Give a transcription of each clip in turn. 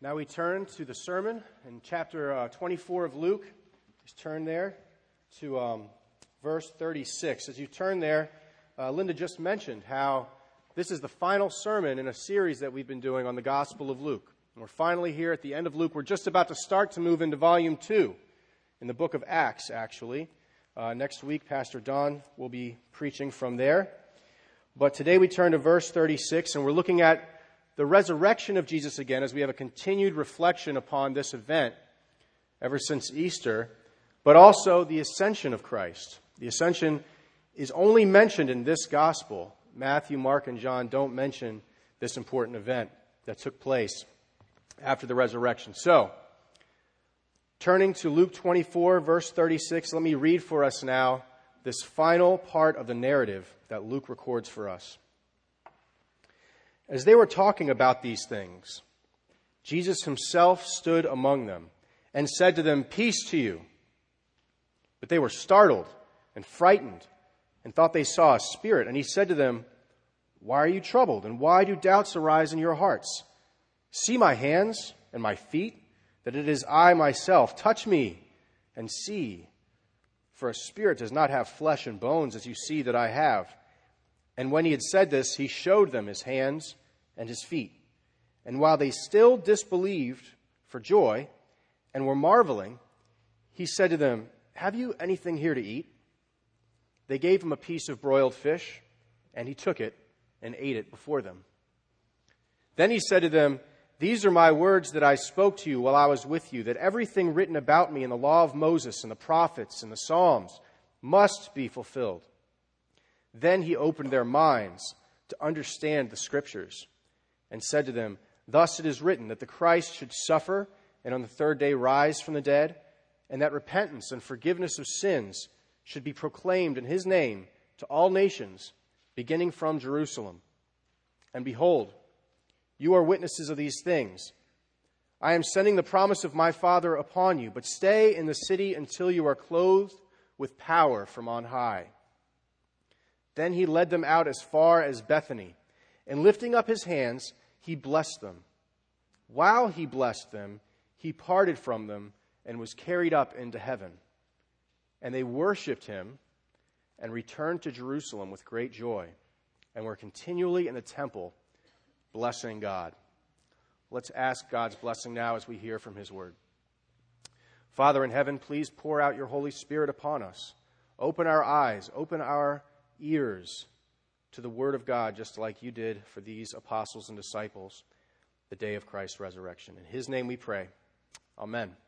Now we turn to the sermon in chapter 24 of Luke. Just turn there to verse 36. As you turn there, Linda just mentioned how this is the final sermon in a series that we've been doing on the Gospel of Luke. And we're finally here at the end of Luke. We're just about to start to move into volume 2 in the book of Acts, actually. Next week, Pastor Don will be preaching from there. But today we turn to verse 36, and we're looking at the resurrection of Jesus again as we have a continued reflection upon this event ever since Easter, but also the ascension of Christ. The ascension is only mentioned in this gospel. Matthew, Mark, and John don't mention this important event that took place after the resurrection. So, turning to Luke 24, verse 36, let me read for us now this final part of the narrative that Luke records for us. As they were talking about these things, Jesus himself stood among them and said to them, "Peace to you." But they were startled and frightened and thought they saw a spirit. And he said to them, "Why are you troubled? And why do doubts arise in your hearts? See my hands and my feet, that it is I myself. Touch me and see. For a spirit does not have flesh and bones, as you see that I have." And when he had said this, he showed them his hands and his feet. And while they still disbelieved for joy and were marveling, he said to them, "Have you anything here to eat?" They gave him a piece of broiled fish, and he took it and ate it before them. Then he said to them, "These are my words that I spoke to you while I was with you, that everything written about me in the law of Moses and the prophets and the Psalms must be fulfilled." Then he opened their minds to understand the Scriptures and said to them, "Thus it is written that the Christ should suffer and on the third day rise from the dead, and that repentance and forgiveness of sins should be proclaimed in his name to all nations, beginning from Jerusalem. And behold, you are witnesses of these things. I am sending the promise of my Father upon you, but stay in the city until you are clothed with power from on high." Then he led them out as far as Bethany, and lifting up his hands, he blessed them. While he blessed them, he parted from them and was carried up into heaven. And they worshipped him and returned to Jerusalem with great joy, and were continually in the temple blessing God. Let's ask God's blessing now as we hear from his word. Father in heaven, please pour out your Holy Spirit upon us. Open our eyes, open our ears to the word of God, just like you did for these apostles and disciples the day of Christ's resurrection. In his name we pray. Amen.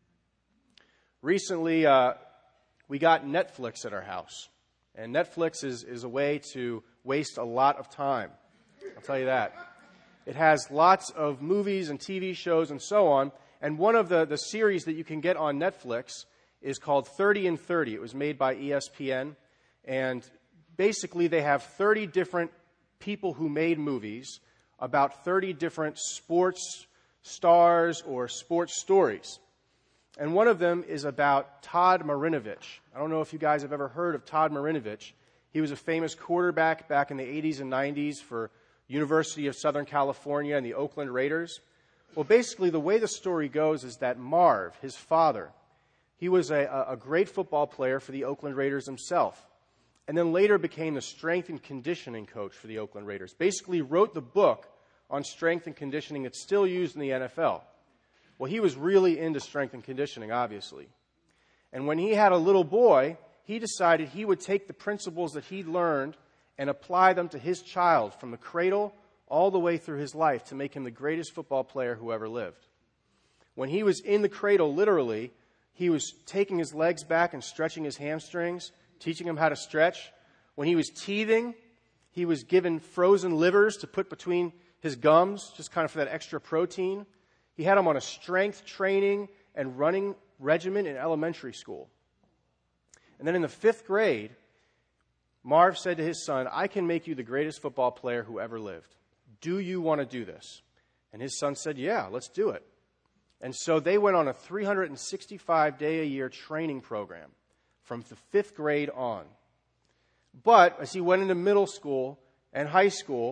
Recently, we got Netflix at our house. And Netflix is a way to waste a lot of time. I'll tell you that. It has lots of movies and TV shows and so on. And one of the series that you can get on Netflix is called 30 and 30. It was made by ESPN. And basically, they have 30 different people who made movies about 30 different sports stars or sports stories. And one of them is about Todd Marinovich. I don't know if you guys have ever heard of Todd Marinovich. He was a famous quarterback back in the 80s and 90s for University of Southern California and the Oakland Raiders. Well, basically, the way the story goes is that Marv, his father, he was a great football player for the Oakland Raiders himself, and then later became the strength and conditioning coach for the Oakland Raiders. Basically wrote the book on strength and conditioning that's still used in the NFL. Well, he was really into strength and conditioning, obviously. And when he had a little boy, he decided he would take the principles that he'd learned and apply them to his child from the cradle all the way through his life to make him the greatest football player who ever lived. When he was in the cradle, literally, he was taking his legs back and stretching his hamstrings, teaching him how to stretch. When he was teething, he was given frozen livers to put between his gums, just kind of for that extra protein. He had him on a strength training and running regimen in elementary school. And then in the 5th grade, Marv said to his son, "I can make you the greatest football player who ever lived. Do you want to do this?" And his son said, "Yeah, let's do it." And so they went on a 365-day-a-year training program from the 5th grade on. But as he went into middle school and high school,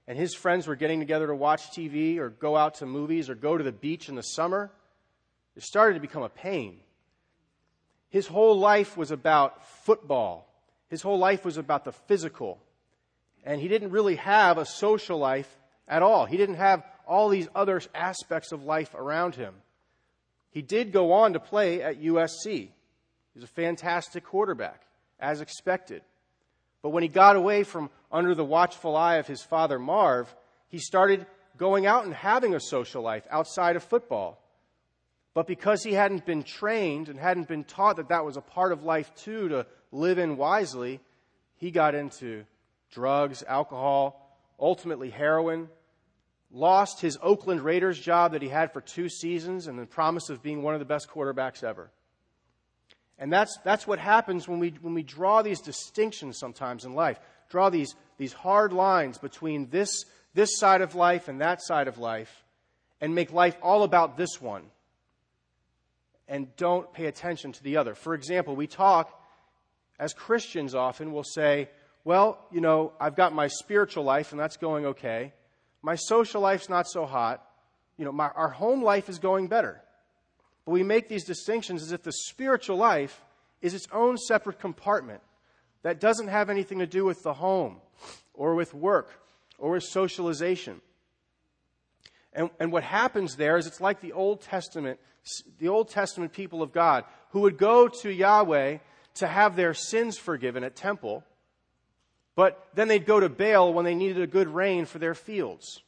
and his friends were getting together to watch TV or go out to movies or go to the beach in the summer, it started to become a pain. His whole life was about football. His whole life was about the physical. And he didn't really have a social life at all. He didn't have all these other aspects of life around him. He did go on to play at USC. He was a fantastic quarterback, as expected. But when he got away from under the watchful eye of his father, Marv, he started going out and having a social life outside of football. But because he hadn't been trained and hadn't been taught that that was a part of life too, to live in wisely, he got into drugs, alcohol, ultimately heroin, lost his Oakland Raiders job that he had for 2 seasons and the promise of being one of the best quarterbacks ever. And that's what happens when we draw these distinctions sometimes in life, draw these hard lines between this side of life and that side of life, and make life all about this one, and don't pay attention to the other. For example, we talk, as Christians often, we'll say, well, I've got my spiritual life, and that's going okay. My social life's not so hot. Our home life is going better. But we make these distinctions as if the spiritual life is its own separate compartment that doesn't have anything to do with the home or with work or with socialization. And what happens there is it's like the Old Testament people of God who would go to Yahweh to have their sins forgiven at temple, but then they'd go to Baal when they needed a good rain for their fields.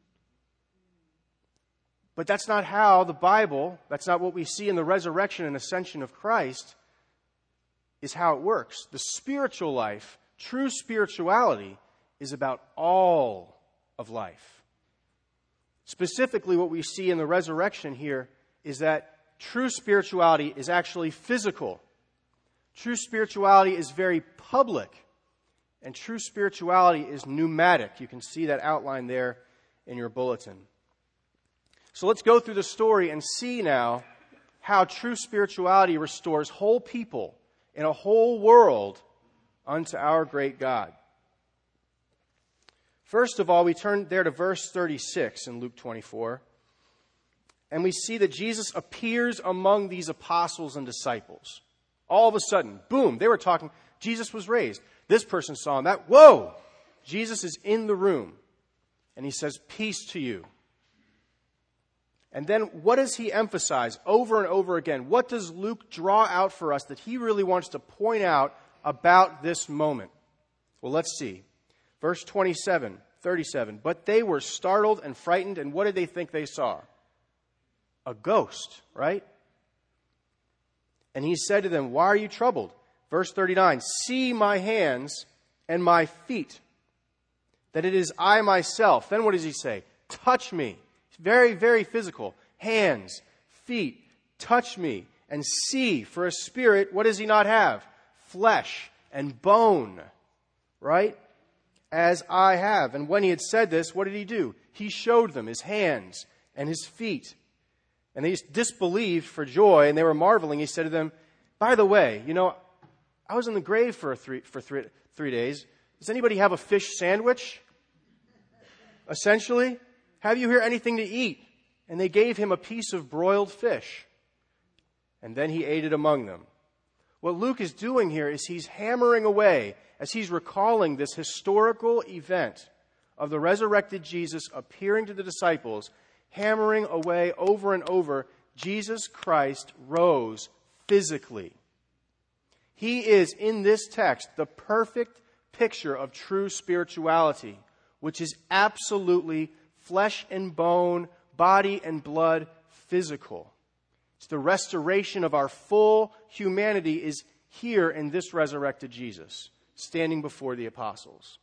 But that's not how the Bible, that's not what we see in the resurrection and ascension of Christ, is how it works. The spiritual life, true spirituality, is about all of life. Specifically, what we see in the resurrection here is that true spirituality is actually physical. True spirituality is very public. And true spirituality is pneumatic. You can see that outline there in your bulletin. So let's go through the story and see now how true spirituality restores whole people in a whole world unto our great God. First of all, we turn there to verse 36 in Luke 24, and we see that Jesus appears among these apostles and disciples. All of a sudden, boom, they were talking. Jesus was raised. This person saw him. Whoa! Jesus is in the room, and he says, "Peace to you." And then what does he emphasize over and over again? What does Luke draw out for us that he really wants to point out about this moment? Well, let's see. Verse 37. But they were startled and frightened, and what did they think they saw? A ghost, right? And he said to them, "Why are you troubled?" Verse 39, "See my hands and my feet, that it is I myself." Then what does he say? "Touch me." Very, very physical. Hands, feet, touch me and see. For a spirit, what does he not have? Flesh and bone, right? As I have. And when he had said this, what did he do? He showed them his hands and his feet. And they disbelieved for joy, and they were marveling. He said to them, "By the way, I was in the grave for three days. Does anybody have a fish sandwich?" Essentially, "Have you here anything to eat?" And they gave him a piece of broiled fish. And then he ate it among them. What Luke is doing here is he's hammering away, as he's recalling this historical event of the resurrected Jesus appearing to the disciples, hammering away over and over, Jesus Christ rose physically. He is, in this text, the perfect picture of true spirituality, which is absolutely flesh and bone, body and blood, physical. It's the restoration of our full humanity is here in this resurrected Jesus, standing before the apostles.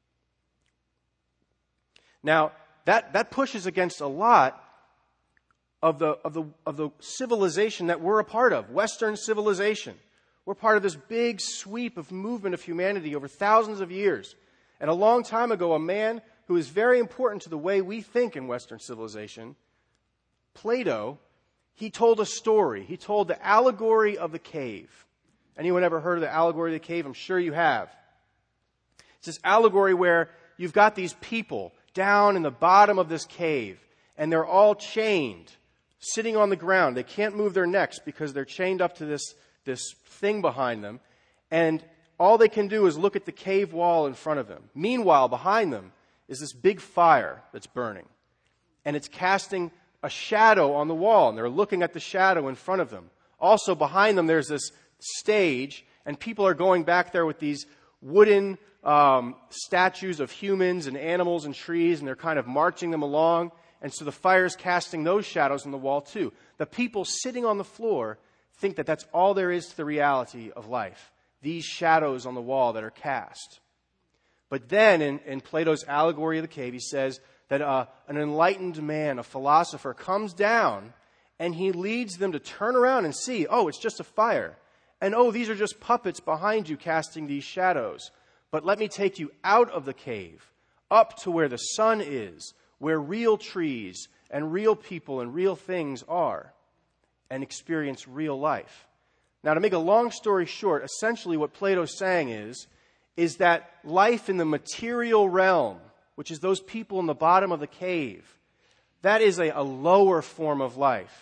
Now, that pushes against a lot of the civilization that we're a part of, Western civilization. We're part of this big sweep of movement of humanity over thousands of years. And a long time ago, a man who is very important to the way we think in Western civilization, Plato, he told a story. He told the allegory of the cave. Anyone ever heard of the allegory of the cave? I'm sure you have. It's this allegory where you've got these people down in the bottom of this cave, and they're all chained, sitting on the ground. They can't move their necks because they're chained up to this thing behind them, and all they can do is look at the cave wall in front of them. Meanwhile, behind them is this big fire that's burning, and it's casting a shadow on the wall, and they're looking at the shadow in front of them. Also, behind them, there's this stage, and people are going back there with these wooden statues of humans and animals and trees, and they're kind of marching them along. And so the fire's casting those shadows on the wall too. The people sitting on the floor think that that's all there is to the reality of life. These shadows on the wall that are cast. But then in Plato's allegory of the cave, he says that an enlightened man, a philosopher, comes down and he leads them to turn around and see, oh, it's just a fire. And oh, these are just puppets behind you casting these shadows. But let me take you out of the cave, up to where the sun is, where real trees and real people and real things are, and experience real life. Now, to make a long story short, essentially what Plato's saying is that life in the material realm, which is those people in the bottom of the cave, that is a lower form of life.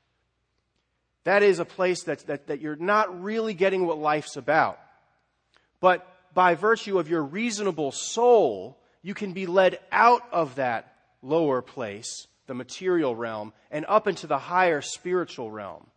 That is a place that you're not really getting what life's about. But by virtue of your reasonable soul, you can be led out of that lower place, the material realm, and up into the higher spiritual realm.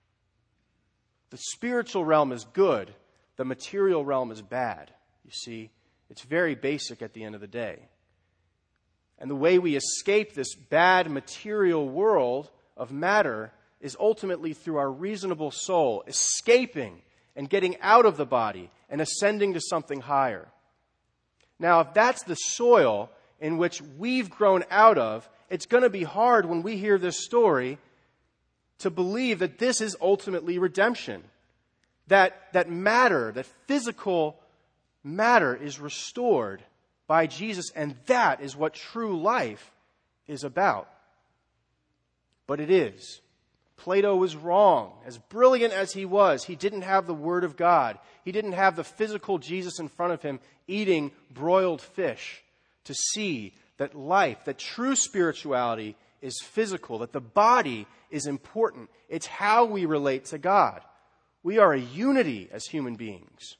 The spiritual realm is good. The material realm is bad. You see, it's very basic at the end of the day. And the way we escape this bad material world of matter is ultimately through our reasonable soul, escaping and getting out of the body and ascending to something higher. Now, if that's the soil in which we've grown out of, it's going to be hard when we hear this story to believe that this is ultimately redemption. That matter, that physical matter is restored by Jesus, and that is what true life is about. But it is. Plato was wrong. As brilliant as he was, he didn't have the Word of God. He didn't have the physical Jesus in front of him eating broiled fish to see that life, that true spirituality is physical, that the body is important. It's how we relate to God. We are a unity as human beings.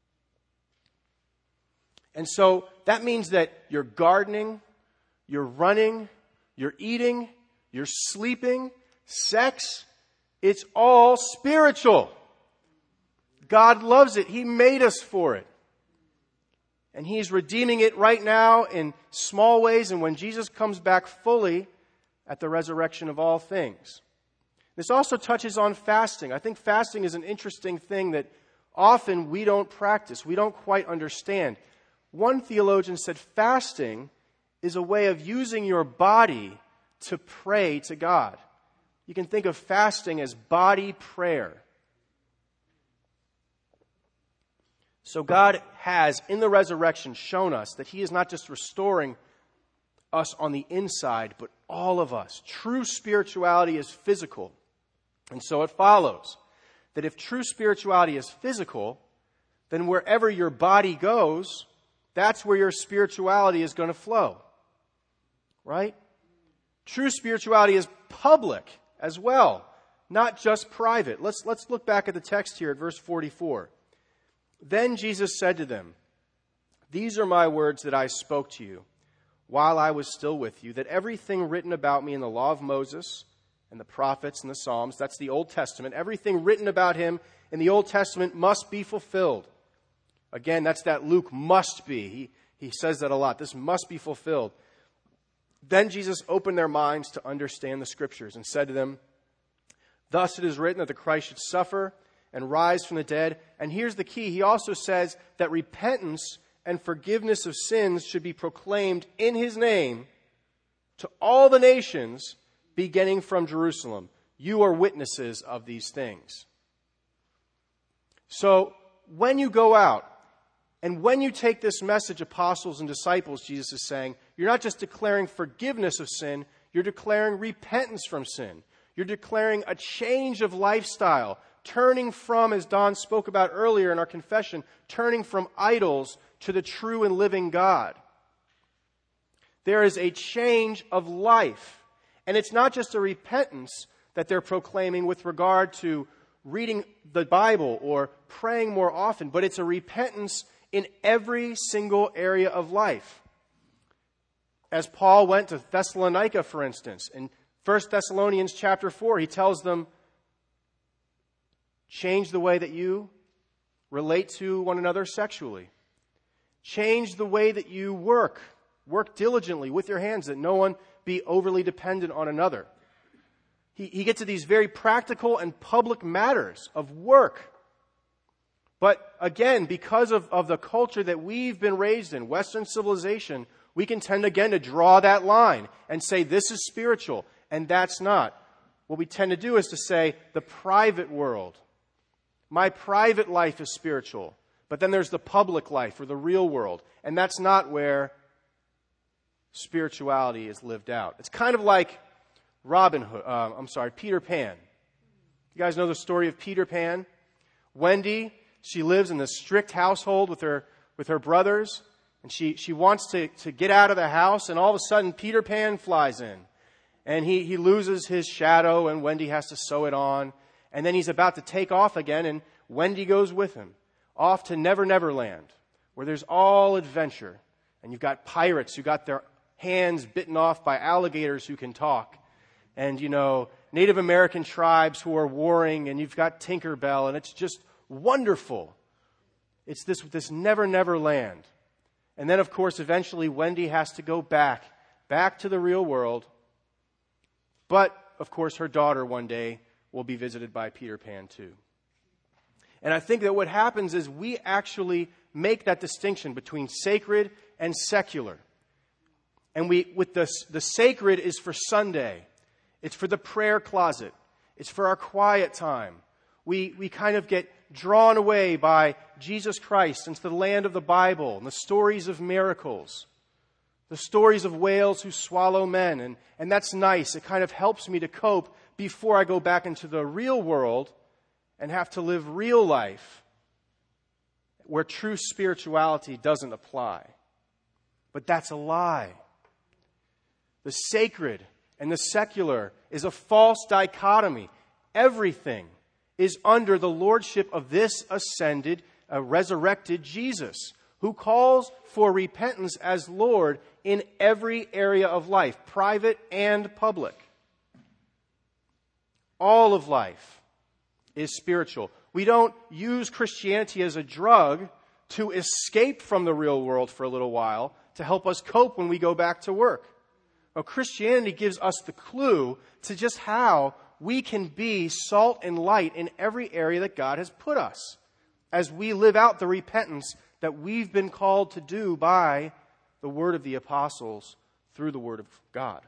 And so that means that you're gardening, you're running, you're eating, you're sleeping, sex, it's all spiritual. God loves it. He made us for it. And He's redeeming it right now in small ways, and when Jesus comes back fully at the resurrection of all things. This also touches on fasting. I think fasting is an interesting thing that often we don't practice. We don't quite understand. One theologian said fasting is a way of using your body to pray to God. You can think of fasting as body prayer. So God has, in the resurrection, shown us that He is not just restoring us on the inside, but all of us. True spirituality is physical. And so it follows that if true spirituality is physical, then wherever your body goes, that's where your spirituality is going to flow. Right? True spirituality is public as well, not just private. Let's look back at the text here at verse 44. Then Jesus said to them, "These are my words that I spoke to you while I was still with you, that everything written about me in the law of Moses and the prophets and the Psalms," that's the Old Testament, everything written about Him in the Old Testament must be fulfilled. Again, that's that Luke must be. He says that a lot. This must be fulfilled. Then Jesus opened their minds to understand the Scriptures and said to them, "Thus it is written that the Christ should suffer and rise from the dead." And here's the key. He also says that repentance and forgiveness of sins should be proclaimed in His name to all the nations, beginning from Jerusalem. You are witnesses of these things. So when you go out, and when you take this message, apostles and disciples, Jesus is saying, you're not just declaring forgiveness of sin, you're declaring repentance from sin. You're declaring a change of lifestyle, turning from, as Don spoke about earlier in our confession, turning from idols to the true and living God. There is a change of life. And it's not just a repentance that they're proclaiming with regard to reading the Bible or praying more often, but it's a repentance in every single area of life. As Paul went to Thessalonica, for instance, in 1 Thessalonians chapter 4, he tells them, change the way that you relate to one another sexually. Change the way that you work. Work diligently with your hands, that no one be overly dependent on another. He gets to these very practical and public matters of work. But again, because of the culture that we've been raised in, Western civilization, we can tend again to draw that line and say this is spiritual and that's not. What we tend to do is to say the private world. My private life is spiritual. But then there's the public life or the real world. And that's not where spirituality is lived out. It's kind of like Peter Pan. You guys know the story of Peter Pan? Wendy, she lives in this strict household with her brothers, and she wants to get out of the house, and all of a sudden Peter Pan flies in. And he loses his shadow, and Wendy has to sew it on. And then he's about to take off again, and Wendy goes with him, off to Never Never Land, where there's all adventure. And you've got pirates who got their hands bitten off by alligators who can talk. And, Native American tribes who are warring, and you've got Tinkerbell, and it's just wonderful. It's this Never Never Land. And then, of course, eventually Wendy has to go back to the real world. But, of course, her daughter one day will be visited by Peter Pan too. And I think that what happens is we actually make that distinction between sacred and secular. And the sacred is for Sunday. It's for the prayer closet. It's for our quiet time. We kind of get drawn away by Jesus Christ into the land of the Bible and the stories of miracles, the stories of whales who swallow men. And that's nice. It kind of helps me to cope before I go back into the real world and have to live real life where true spirituality doesn't apply. But that's a lie. The sacred and the secular is a false dichotomy. Everything is under the lordship of this ascended, resurrected Jesus, who calls for repentance as Lord in every area of life, private and public. All of life is spiritual. We don't use Christianity as a drug to escape from the real world for a little while to help us cope when we go back to work. Well, Christianity gives us the clue to just how we can be salt and light in every area that God has put us as we live out the repentance that we've been called to do by the word of the apostles through the word of God.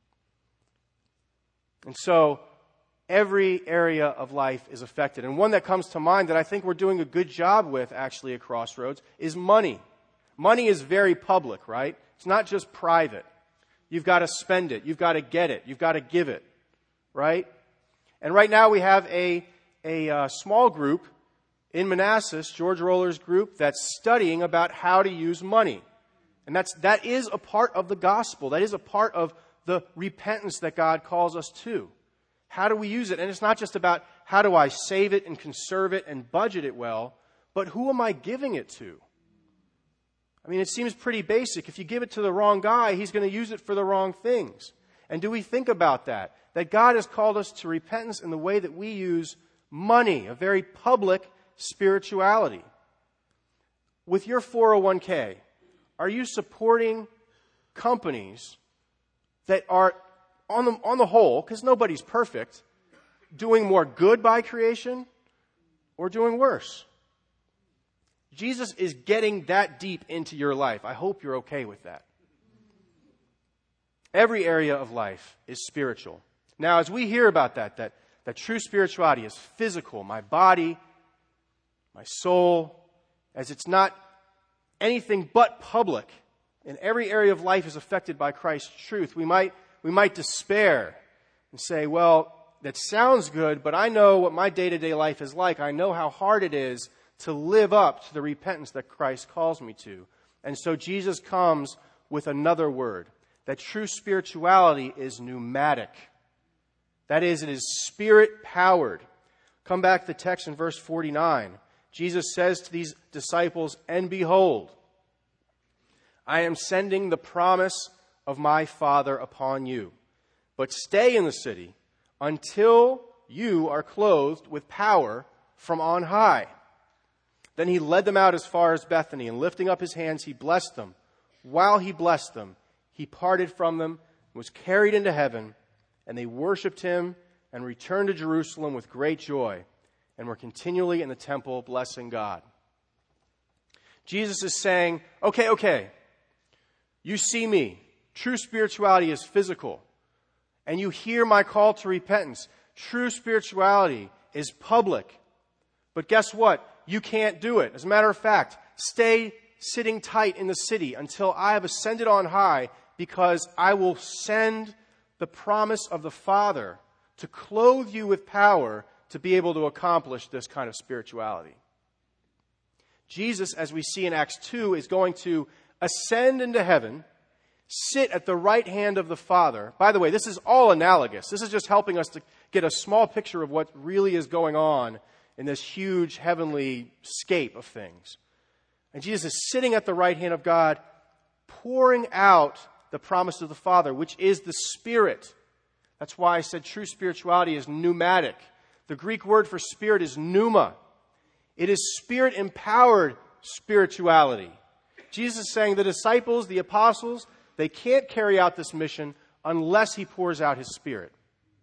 And so every area of life is affected. And one that comes to mind that I think we're doing a good job with actually at Crossroads is money. Money is very public, right? It's not just private. You've got to spend it. You've got to get it. You've got to give it, right? And right now we have a small group in Manassas, George Roller's group, that's studying about how to use money. And that is a part of the gospel. That is a part of the repentance that God calls us to. How do we use it? And it's not just about how do I save it and conserve it and budget it well, but who am I giving it to? I mean, it seems pretty basic. If you give it to the wrong guy, he's going to use it for the wrong things. And do we think about that? That God has called us to repentance in the way that we use money, a very public spirituality. With your 401k, are you supporting companies that are, on the whole, because nobody's perfect, doing more good by creation or doing worse? Jesus is getting that deep into your life. I hope you're okay with that. Every area of life is spiritual. Now, as we hear about that true spirituality is physical, my body, my soul, as it's not anything but public, and every area of life is affected by Christ's truth, we might despair and say, well, that sounds good, but I know what my day-to-day life is like. I know how hard it is to live up to the repentance that Christ calls me to. And so Jesus comes with another word. that true spirituality is pneumatic. That is, it is Spirit-powered. Come back to the text in verse 49. Jesus says to these disciples, "And behold, I am sending the promise of my Father upon you. But stay in the city until you are clothed with power from on high." Then he led them out as far as Bethany, and lifting up his hands, he blessed them. While he blessed them, he parted from them and was carried into heaven, and they worshipped him and returned to Jerusalem with great joy, and were continually in the temple blessing God. Jesus is saying, okay, you see me. True spirituality is physical. And you hear my call to repentance. True spirituality is public. But guess what? You can't do it. As a matter of fact, stay sitting tight in the city until I have ascended on high, because I will send the promise of the Father to clothe you with power to be able to accomplish this kind of spirituality. Jesus, as we see in Acts 2, is going to ascend into heaven, sit at the right hand of the Father. By the way, this is all analogous. This is just helping us to get a small picture of what really is going on in this huge heavenly scape of things. And Jesus is sitting at the right hand of God, pouring out the promise of the Father, which is the Spirit. That's why I said true spirituality is pneumatic. The Greek word for spirit is pneuma. It is Spirit-empowered spirituality. Jesus is saying the disciples, the apostles, they can't carry out this mission unless he pours out his Spirit.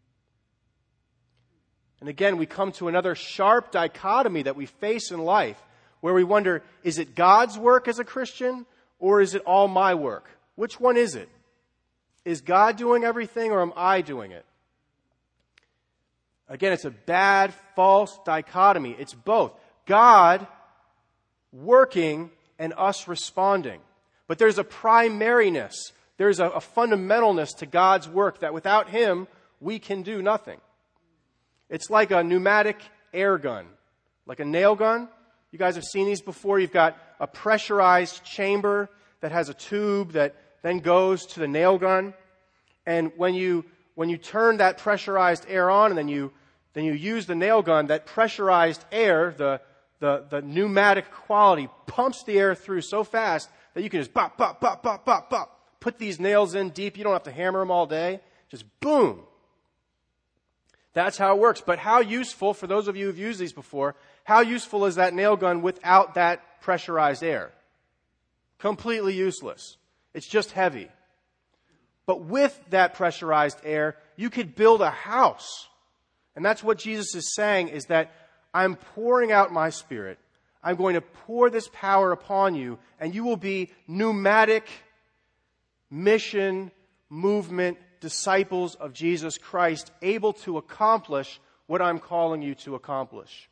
And again, we come to another sharp dichotomy that we face in life, where we wonder, is it God's work as a Christian, or is it all my work? Which one is it? Is God doing everything, or am I doing it? Again, it's a bad, false dichotomy. It's both. God working and us responding. But there's a primariness. There's a fundamentalness to God's work that without him, we can do nothing. It's like a pneumatic air gun, like a nail gun. You guys have seen these before. You've got a pressurized chamber that has a tube that then goes to the nail gun. And when you turn that pressurized air on and then you use the nail gun, that pressurized air, the pneumatic quality, pumps the air through so fast that you can just bop, bop, bop, bop, bop, bop. Put these nails in deep. You don't have to hammer them all day. Just boom. That's how it works. But how useful, for those of you who've used these before, how useful is that nail gun without that pressurized air? Completely useless. It's just heavy. But with that pressurized air, you could build a house. And that's what Jesus is saying, is that I'm pouring out my Spirit. I'm going to pour this power upon you, and you will be pneumatic mission, movement, disciples of Jesus Christ, able to accomplish what I'm calling you to accomplish.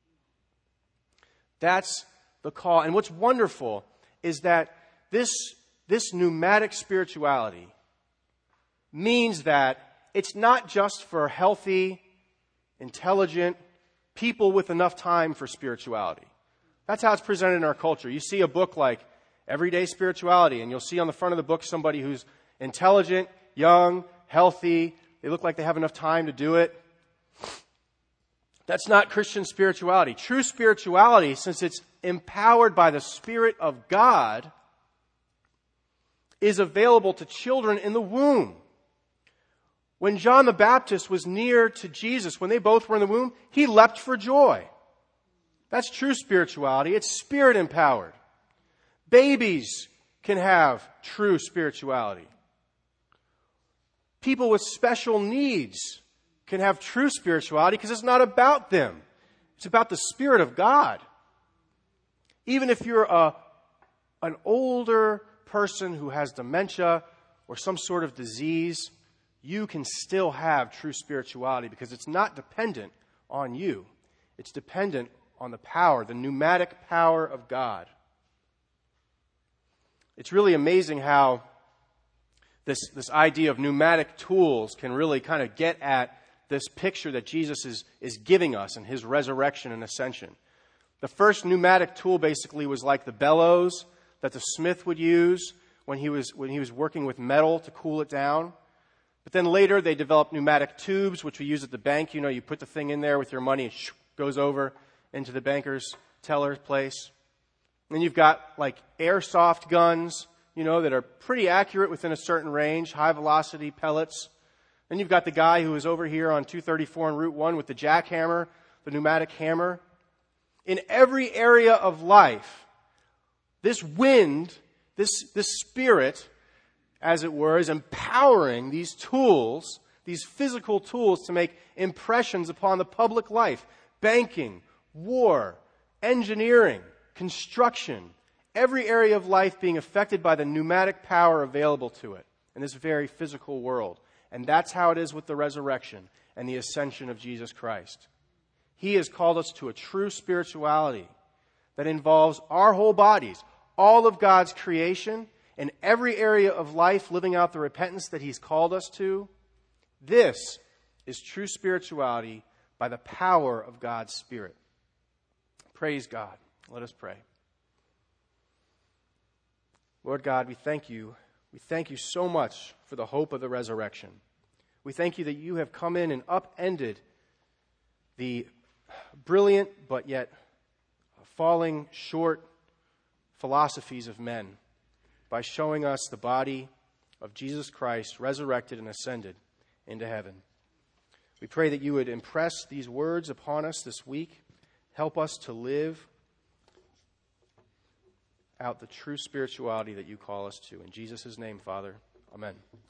That's the call. And what's wonderful is that this pneumatic spirituality means that it's not just for healthy, intelligent people with enough time for spirituality. That's how it's presented in our culture. You see a book like Everyday Spirituality, and you'll see on the front of the book somebody who's intelligent, young, healthy. They look like they have enough time to do it. That's not Christian spirituality. True spirituality, since it's empowered by the Spirit of God, is available to children in the womb. When John the Baptist was near to Jesus, when they both were in the womb, he leapt for joy. That's true spirituality. It's Spirit-empowered. Babies can have true spirituality. People with special needs can have true spirituality because it's not about them. It's about the Spirit of God. Even if you're an older person who has dementia or some sort of disease, you can still have true spirituality because it's not dependent on you. It's dependent on the power, the pneumatic power of God. It's really amazing how this idea of pneumatic tools can really kind of get at this picture that Jesus is giving us in his resurrection and ascension. The first pneumatic tool basically was like the bellows that the smith would use when he was working with metal to cool it down. But then later they developed pneumatic tubes, which we use at the bank. You know, you put the thing in there with your money, it goes over into the banker's teller's place. And then you've got like airsoft guns, you know, that are pretty accurate within a certain range, high velocity pellets. Then you've got the guy who is over here on 234 and Route 1 with the jackhammer, the pneumatic hammer. In every area of life, this wind, this spirit, as it were, is empowering these tools, these physical tools, to make impressions upon the public life. Banking, war, engineering, construction, every area of life being affected by the pneumatic power available to it in this very physical world. And that's how it is with the resurrection and the ascension of Jesus Christ. He has called us to a true spirituality that involves our whole bodies, all of God's creation, and every area of life living out the repentance that He's called us to. This is true spirituality by the power of God's Spirit. Praise God. Let us pray. Lord God, we thank you. We thank you so much for the hope of the resurrection. We thank you that you have come in and upended the brilliant but yet falling short philosophies of men by showing us the body of Jesus Christ resurrected and ascended into heaven. We pray that you would impress these words upon us this week. Help us to live out the true spirituality that you call us to. In Jesus' name, Father, amen.